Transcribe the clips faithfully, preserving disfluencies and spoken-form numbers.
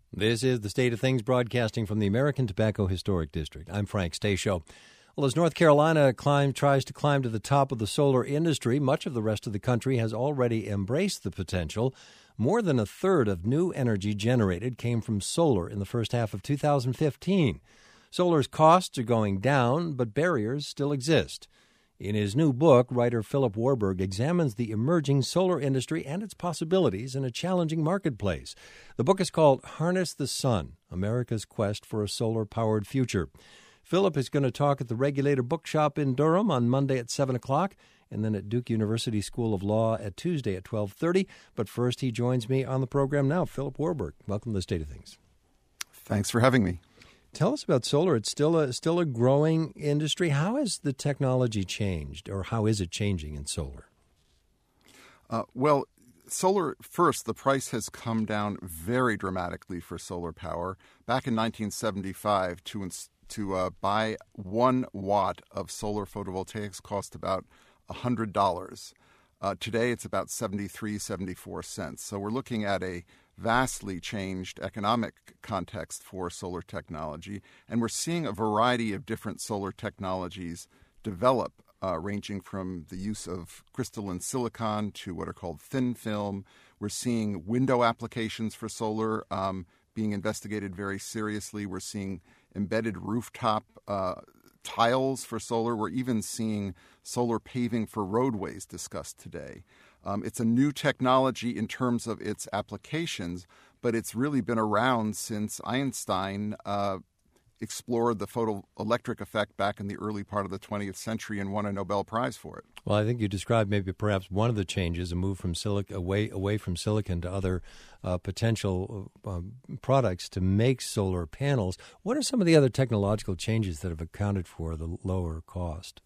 This is The State of Things, broadcasting from the American Tobacco Historic District. I'm Frank Stasio. Well, as North Carolina climb, tries to climb to the top of the solar industry, much of the rest of the country has already embraced the potential. More than a third of new energy generated came from solar in the first half of two thousand fifteen. Solar's costs are going down, but barriers still exist. In his new book, writer Philip Warburg examines the emerging solar industry and its possibilities in a challenging marketplace. The book is called Harness the Sun, America's Quest for a Solar-Powered Future. Philip is going to talk at the Regulator Bookshop in Durham on Monday at seven o'clock, and then at Duke University School of Law at Tuesday at twelve thirty. But first, he joins me on the program now. Philip Warburg, welcome to The State of Things. Thanks for having me. Tell us about solar. It's still a still a growing industry. How has the technology changed, or how is it changing in solar? Uh, well, solar, first, the price has come down very dramatically for solar power. Back in nineteen seventy-five, to ins- to uh, buy one watt of solar photovoltaics cost about one hundred dollars. Uh, today, it's about seventy-three, seventy-four cents. So we're looking at a vastly changed economic context for solar technology, and we're seeing a variety of different solar technologies develop, uh, ranging from the use of crystalline silicon to what are called thin film. We're seeing window applications for solar um, being investigated very seriously. We're seeing embedded rooftop uh, tiles for solar. We're even seeing solar paving for roadways discussed today. Um, it's a new technology in terms of its applications, but it's really been around since Einstein uh, explored the photoelectric effect back in the early part of the twentieth century and won a Nobel Prize for it. Well, I think you described maybe perhaps one of the changes, a move from silic- away away from silicon to other uh, potential uh, products to make solar panels. What are some of the other technological changes that have accounted for the lower cost?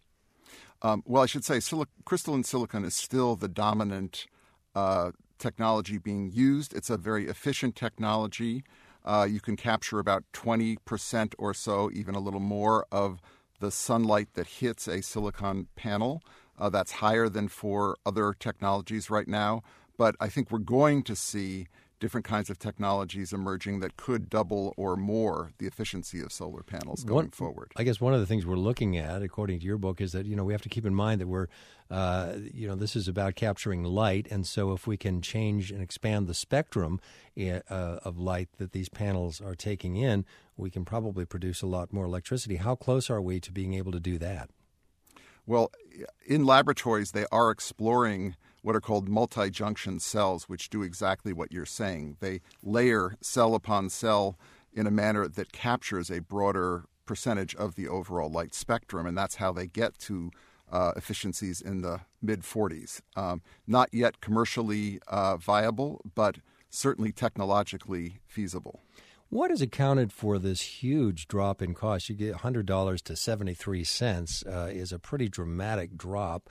Um, well, I should say silic- crystalline silicon is still the dominant uh, technology being used. It's a very efficient technology. Uh, you can capture about twenty percent or so, even a little more, of the sunlight that hits a silicon panel. Uh, that's higher than for other technologies right now. But I think we're going to see different kinds of technologies emerging that could double or more the efficiency of solar panels going one, forward. I guess one of the things we're looking at, according to your book, is that, you know, we have to keep in mind that we're, uh, you know, this is about capturing light. And so if we can change and expand the spectrum uh, of light that these panels are taking in, we can probably produce a lot more electricity. How close are we to being able to do that? Well, in laboratories, they are exploring what are called multi-junction cells, which do exactly what you're saying. They layer cell upon cell in a manner that captures a broader percentage of the overall light spectrum, and that's how they get to uh, efficiencies in the mid forties. Um, not yet commercially uh, viable, but certainly technologically feasible. What has accounted for this huge drop in cost? You get one hundred dollars to seventy-three cents uh, is a pretty dramatic drop.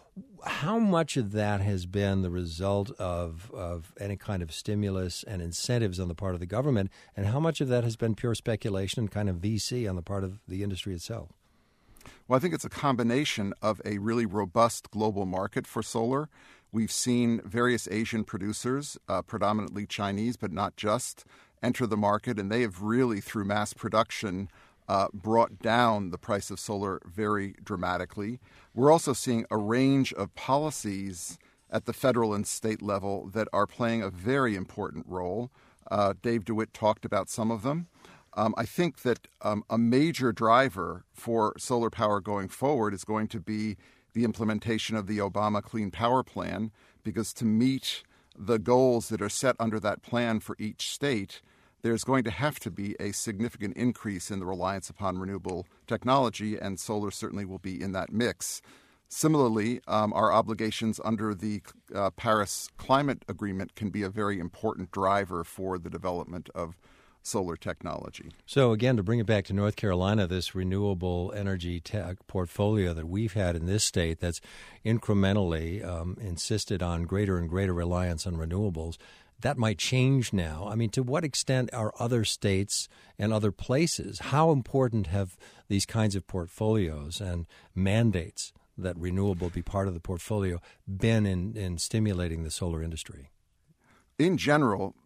How much of that has been the result of, of any kind of stimulus and incentives on the part of the government, and how much of that has been pure speculation and kind of V C on the part of the industry itself? Well, I think it's a combination of a really robust global market for solar. We've seen various Asian producers, uh, predominantly Chinese, but not just, enter the market, and they have really, through mass production, Uh, brought down the price of solar very dramatically. We're also seeing a range of policies at the federal and state level that are playing a very important role. Uh, Dave DeWitt talked about some of them. Um, I think that um, a major driver for solar power going forward is going to be the implementation of the Obama Clean Power Plan, because to meet the goals that are set under that plan for each state, there's going to have to be a significant increase in the reliance upon renewable technology, and solar certainly will be in that mix. Similarly, um, our obligations under the uh, Paris Climate Agreement can be a very important driver for the development of solar technology. So again, to bring it back to North Carolina, this renewable energy tech portfolio that we've had in this state that's incrementally um, insisted on greater and greater reliance on renewables, that might change now. I mean, to what extent are other states and other places, how important have these kinds of portfolios and mandates that renewable be part of the portfolio been in, in stimulating the solar industry? In general,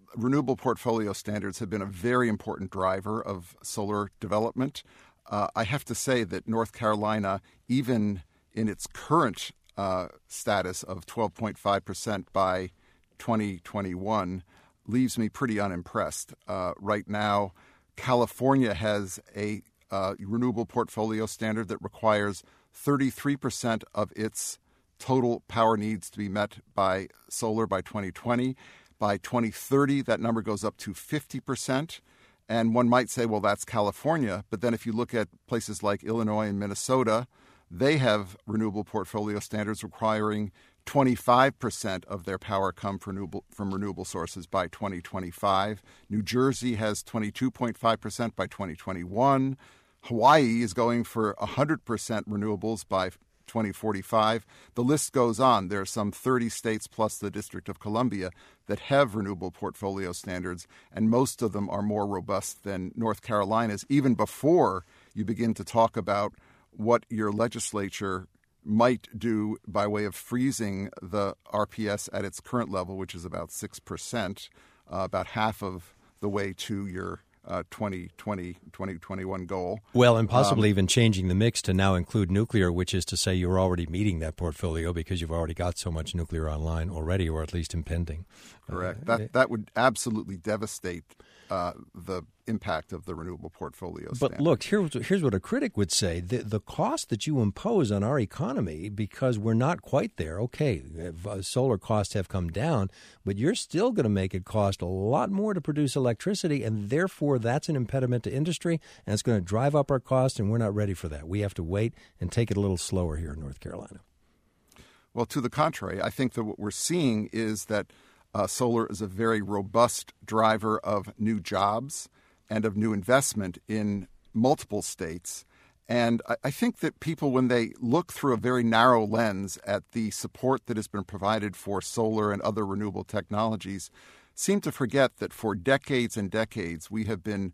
renewable portfolio standards have been a very important driver of solar development. Uh, I have to say that North Carolina, even in its current uh, status of twelve point five percent by twenty twenty-one, leaves me pretty unimpressed. Uh, right now, California has a uh, renewable portfolio standard that requires thirty-three percent of its total power needs to be met by solar by twenty twenty. By twenty thirty, that number goes up to fifty percent. And one might say, well, that's California. But then if you look at places like Illinois and Minnesota, they have renewable portfolio standards requiring twenty-five percent of their power come from renewable, from renewable sources by twenty twenty-five. New Jersey has twenty-two point five percent by twenty twenty-one. Hawaii is going for one hundred percent renewables by twenty forty-five. The list goes on. There are some thirty states plus the District of Columbia that have renewable portfolio standards, and most of them are more robust than North Carolina's, even before you begin to talk about what your legislature might do by way of freezing the R P S at its current level, which is about six percent, uh, about half of the way to your Uh, twenty twenty, twenty twenty-one goal. Well, and possibly um, even changing the mix to now include nuclear, which is to say you're already meeting that portfolio because you've already got so much nuclear online already, or at least impending. Correct. Uh, that that would absolutely devastate uh, the impact of the renewable portfolio standard. But look, here's, here's what a critic would say. The, the cost that you impose on our economy, because we're not quite there, okay, uh, solar costs have come down, but you're still going to make it cost a lot more to produce electricity, and therefore that's an impediment to industry, and it's going to drive up our costs, and we're not ready for that. We have to wait and take it a little slower here in North Carolina. Well, to the contrary, I think that what we're seeing is that uh, solar is a very robust driver of new jobs and of new investment in multiple states. And I, I think that people, when they look through a very narrow lens at the support that has been provided for solar and other renewable technologies, seem to forget that for decades and decades we have been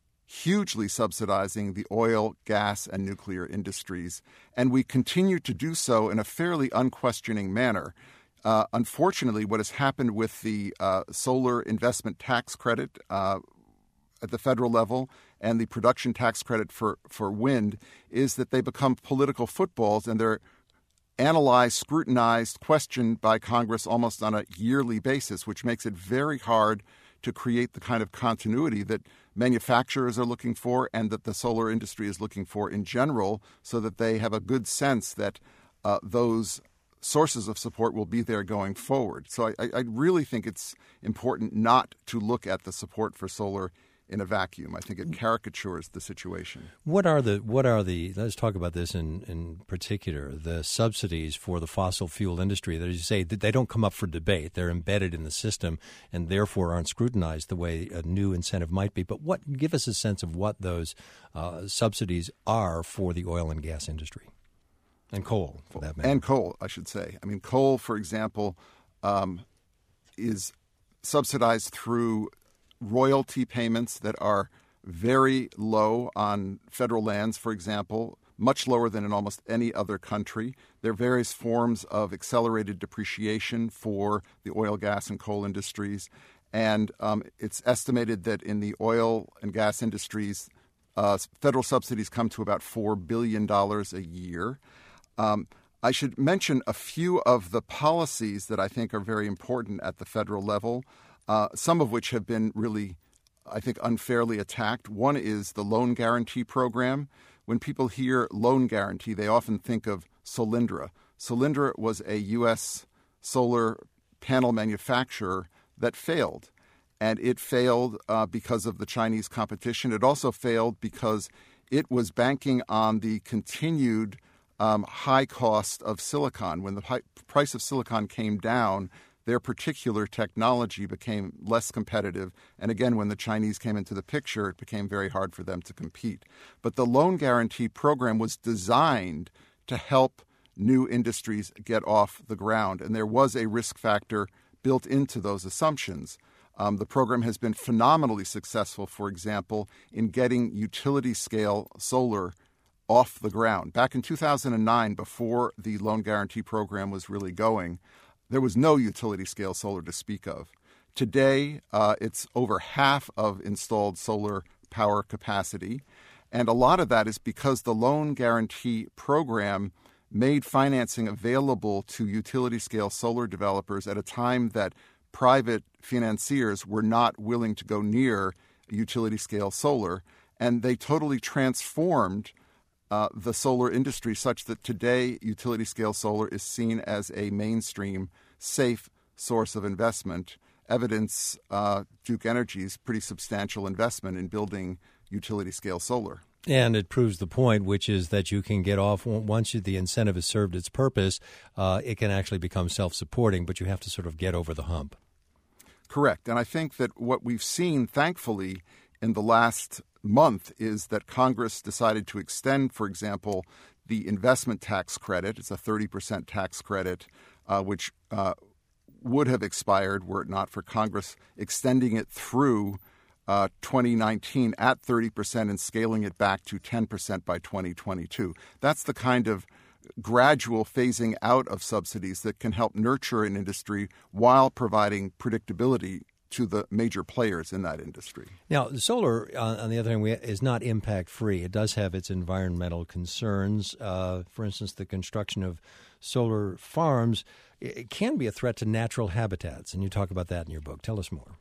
hugely subsidizing the oil, gas, and nuclear industries, and we continue to do so in a fairly unquestioning manner. Uh, unfortunately, what has happened with the uh, solar investment tax credit uh, at the federal level and the production tax credit for, for wind is that they become political footballs, and they're analyzed, scrutinized, questioned by Congress almost on a yearly basis, which makes it very hard to create the kind of continuity that manufacturers are looking for and that the solar industry is looking for in general, so that they have a good sense that uh, those sources of support will be there going forward. So I, I really think it's important not to look at the support for solar in a vacuum. I think it caricatures the situation. What are the what are the let's talk about this in, in particular, the subsidies for the fossil fuel industry that, as you say, they don't come up for debate. They're embedded in the system and therefore aren't scrutinized the way a new incentive might be. But what give us a sense of what those uh, subsidies are for the oil and gas industry and coal, for that matter. And coal, I should say. I mean, coal, for example, um, is subsidized through royalty payments that are very low on federal lands, for example, much lower than in almost any other country. There are various forms of accelerated depreciation for the oil, gas, and coal industries. And um, it's estimated that in the oil and gas industries, uh, federal subsidies come to about four billion dollars a year. Um, I should mention a few of the policies that I think are very important at the federal level. Uh, some of which have been really, I think, unfairly attacked. One is the loan guarantee program. When people hear loan guarantee, they often think of Solyndra. Solyndra was a U S solar panel manufacturer that failed. And it failed uh, because of the Chinese competition. It also failed because it was banking on the continued um, high cost of silicon. When the high price of silicon came down, their particular technology became less competitive. And again, when the Chinese came into the picture, it became very hard for them to compete. But the loan guarantee program was designed to help new industries get off the ground. And there was a risk factor built into those assumptions. Um, the program has been phenomenally successful, for example, in getting utility-scale solar off the ground. Back in two thousand nine, before the loan guarantee program was really going, there was no utility-scale solar to speak of. Today, uh, it's over half of installed solar power capacity. And a lot of that is because the loan guarantee program made financing available to utility-scale solar developers at a time that private financiers were not willing to go near utility-scale solar. And they totally transformed uh, the solar industry such that today utility-scale solar is seen as a mainstream, safe source of investment. Evidence uh, Duke Energy's pretty substantial investment in building utility-scale solar. And it proves the point, which is that you can get off once you, the incentive has served its purpose. Uh, it can actually become self-supporting, but you have to sort of get over the hump. Correct. And I think that what we've seen, thankfully, in the last month is that Congress decided to extend, for example, the investment tax credit. It's a thirty percent tax credit, uh, which uh, would have expired were it not for Congress extending it through Uh, twenty nineteen at thirty percent and scaling it back to ten percent by twenty twenty-two. That's the kind of gradual phasing out of subsidies that can help nurture an industry while providing predictability to the major players in that industry. Now, solar, uh, on the other hand, is not impact-free. It does have its environmental concerns. Uh, for instance, the construction of solar farms it can be a threat to natural habitats, and you talk about that in your book. Tell us more.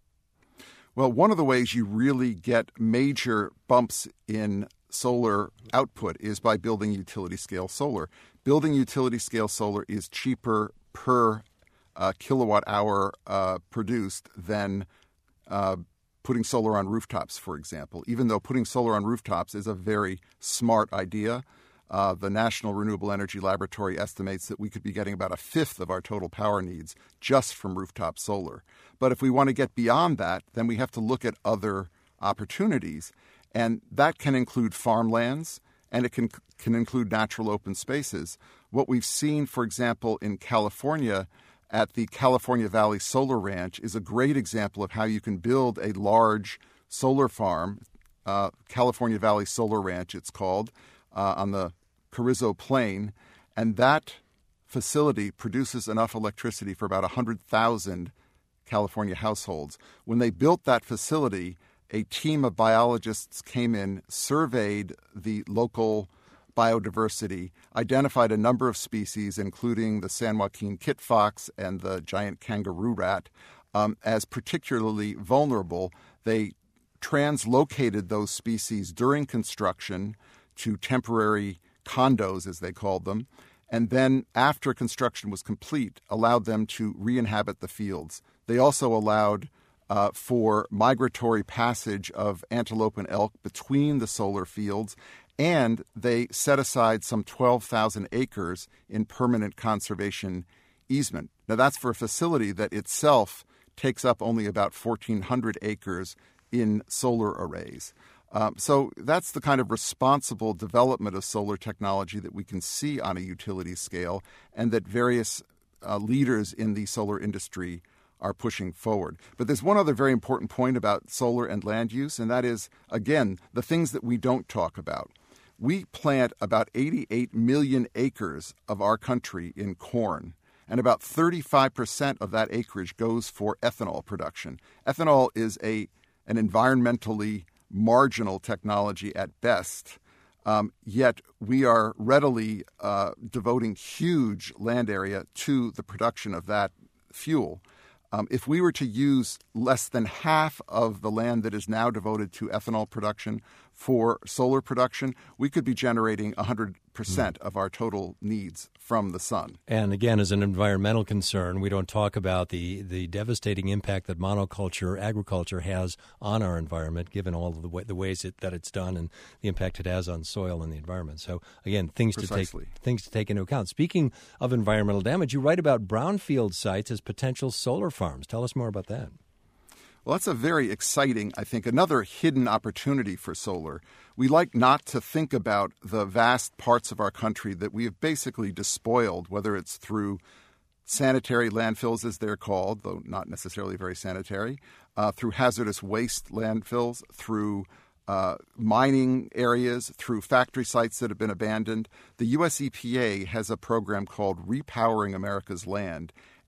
Well, one of the ways you really get major bumps in solar output is by building utility-scale solar. Building utility-scale solar is cheaper per uh, kilowatt hour uh, produced than uh, putting solar on rooftops, for example. Even though putting solar on rooftops is a very smart idea, uh, the National Renewable Energy Laboratory estimates that we could be getting about a fifth of our total power needs just from rooftop solar. But if we want to get beyond that, then we have to look at other opportunities. And that can include farmlands, and it can, can include natural open spaces. What we've seen, for example, in California at the California Valley Solar Ranch is a great example of how you can build a large solar farm, uh, California Valley Solar Ranch it's called, uh, on the Carrizo Plain. And that facility produces enough electricity for about one hundred thousand California households. When they built that facility, a team of biologists came in, surveyed the local biodiversity, identified a number of species, including the San Joaquin kit fox and the giant kangaroo rat, um, as particularly vulnerable. They translocated those species during construction to temporary condos, as they called them, and then after construction was complete, allowed them to re-inhabit the fields. They also allowed uh, for migratory passage of antelope and elk between the solar fields, and they set aside some twelve thousand acres in permanent conservation easement. Now, that's for a facility that itself takes up only about fourteen hundred acres in solar arrays. Um, so that's the kind of responsible development of solar technology that we can see on a utility scale and that various uh, leaders in the solar industry are pushing forward. But there's one other very important point about solar and land use, and that is, again, the things that we don't talk about. We plant about eighty-eight million acres of our country in corn, and about thirty-five percent of that acreage goes for ethanol production. Ethanol is a an environmentally marginal technology at best, um, yet we are readily uh, devoting huge land area to the production of that fuel. Um, if we were to use less than half of the land that is now devoted to ethanol production for solar production, we could be generating one hundred percent mm. of our total needs from the sun. And again, as an environmental concern, we don't talk about the, the devastating impact that monoculture agriculture has on our environment, given all of the, way, the ways it, that it's done and the impact it has on soil and the environment. So, again, things Precisely. to take things to take into account. Speaking of environmental damage, you write about brownfield sites as potential solar farms. Tell us more about that. Well, that's a very exciting, I think, another hidden opportunity for solar. We like not to think about the vast parts of our country that we have basically despoiled, whether it's through sanitary landfills, as they're called, though not necessarily very sanitary, uh, through hazardous waste landfills, through uh, mining areas, through factory sites that have been abandoned. The U S E P A has a program called Repowering America's Land,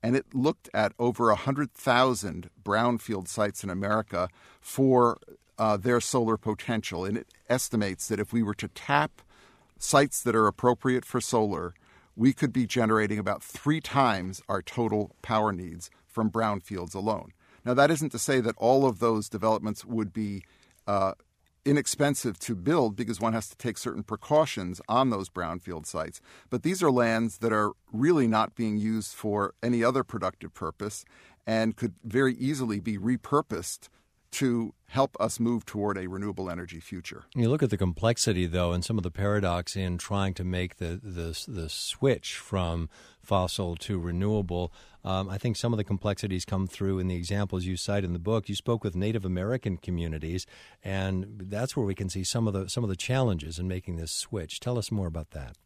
and it looked at over one hundred thousand brownfield sites in America for uh, their solar potential. And it estimates that if we were to tap sites that are appropriate for solar, we could be generating about three times our total power needs from brownfields alone. Now, that isn't to say that all of those developments would be uh, inexpensive to build, because one has to take certain precautions on those brownfield sites. But these are lands that are really not being used for any other productive purpose and could very easily be repurposed to help us move toward a renewable energy future. You look at the complexity, though, and some of the paradox in trying to make the the, the switch from fossil to renewable. Um, I think some of the complexities come through in the examples you cite in the book. You spoke with Native American communities, and that's where we can see some of the some of the challenges in making this switch. Tell us more about that.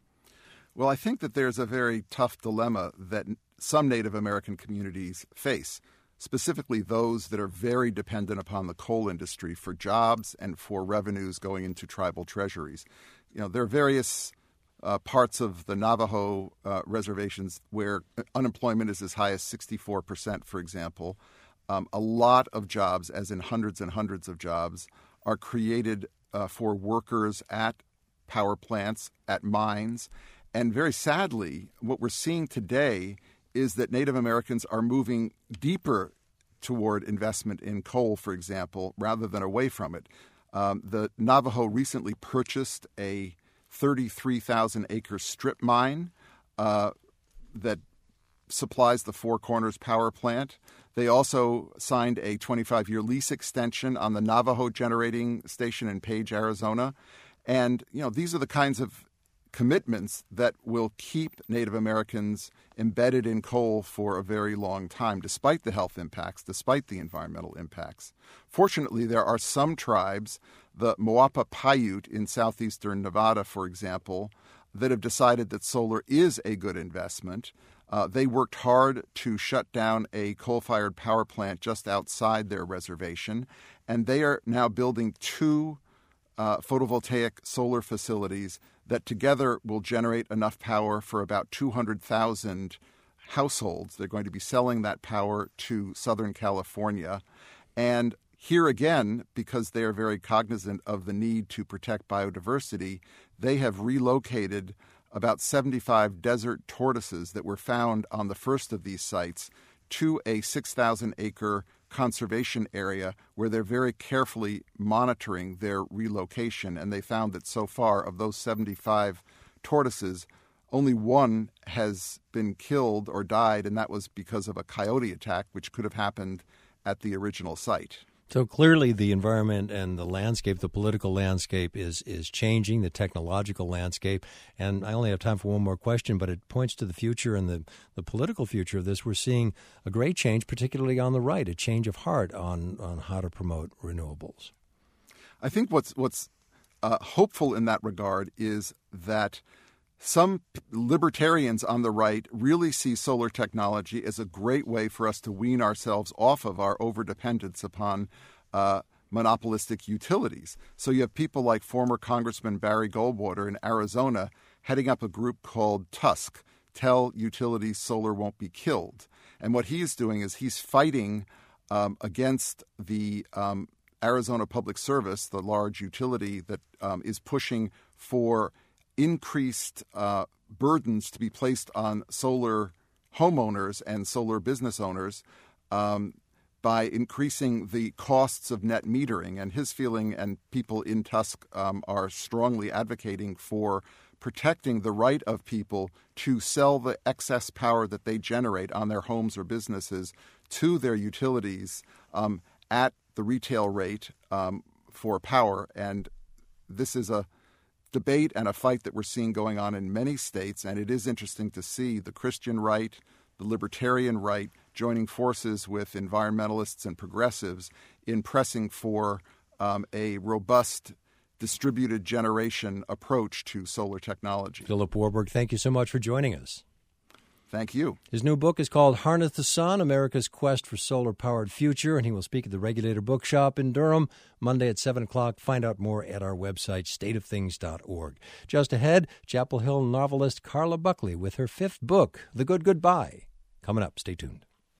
Well, I think that there's a very tough dilemma that some Native American communities face, specifically those that are very dependent upon the coal industry for jobs and for revenues going into tribal treasuries. You know, there are various uh, parts of the Navajo uh, reservations where unemployment is as high as sixty-four percent, for example. Um, a lot of jobs, as in hundreds and hundreds of jobs, are created uh, for workers at power plants, at mines. And very sadly, what we're seeing today is that Native Americans are moving deeper toward investment in coal, for example, rather than away from it. Um, the Navajo recently purchased a thirty-three thousand acre strip mine uh, that supplies the Four Corners power plant. They also signed a twenty-five year lease extension on the Navajo generating station in Page, Arizona. And, you know, these are the kinds of commitments that will keep Native Americans embedded in coal for a very long time, despite the health impacts, despite the environmental impacts. Fortunately, there are some tribes, the Moapa Paiute in southeastern Nevada, for example, that have decided that solar is a good investment. Uh, they worked hard to shut down a coal-fired power plant just outside their reservation, and they are now building two uh, photovoltaic solar facilities that together will generate enough power for about two hundred thousand households. They're going to be selling that power to Southern California. And here again, because they are very cognizant of the need to protect biodiversity, they have relocated about seventy-five desert tortoises that were found on the first of these sites to a six thousand acre conservation area where they're very carefully monitoring their relocation. And they found that so far, of those seventy-five tortoises, only one has been killed or died, and that was because of a coyote attack, which could have happened at the original site. So clearly the environment and the landscape, the political landscape is is changing, the technological landscape. And I only have time for one more question, but it points to the future and the, the political future of this. We're seeing a great change, particularly on the right, a change of heart on, on how to promote renewables. I think what's, what's uh, hopeful in that regard is that some libertarians on the right really see solar technology as a great way for us to wean ourselves off of our overdependence upon uh, monopolistic utilities. So you have people like former Congressman Barry Goldwater in Arizona heading up a group called TUSK, Tell Utilities Solar Won't Be Killed. And what he is doing is he's fighting um, against the um, Arizona Public Service, the large utility that um, is pushing for increased uh, burdens to be placed on solar homeowners and solar business owners um, by increasing the costs of net metering. And his feeling, and people in Tusk um, are strongly advocating for protecting the right of people to sell the excess power that they generate on their homes or businesses to their utilities um, at the retail rate um, for power. And this is a debate and a fight that we're seeing going on in many states, and it is interesting to see the Christian right, the libertarian right, joining forces with environmentalists and progressives in pressing for um, a robust distributed generation approach to solar technology. Philip Warburg, thank you so much for joining us. Thank you. His new book is called Harness the Sun, America's Quest for Solar-Powered Future, and he will speak at the Regulator Bookshop in Durham Monday at seven o'clock. Find out more at our website, state of things dot org. Just ahead, Chapel Hill novelist Carla Buckley with her fifth book, The Good Goodbye. Coming up, stay tuned.